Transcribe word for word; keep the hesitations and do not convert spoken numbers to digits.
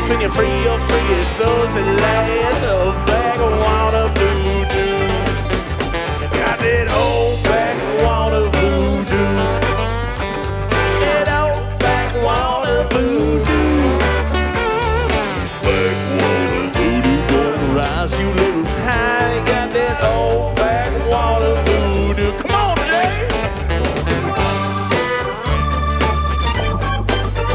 When you're free, you're free as souls at last. A bag of water.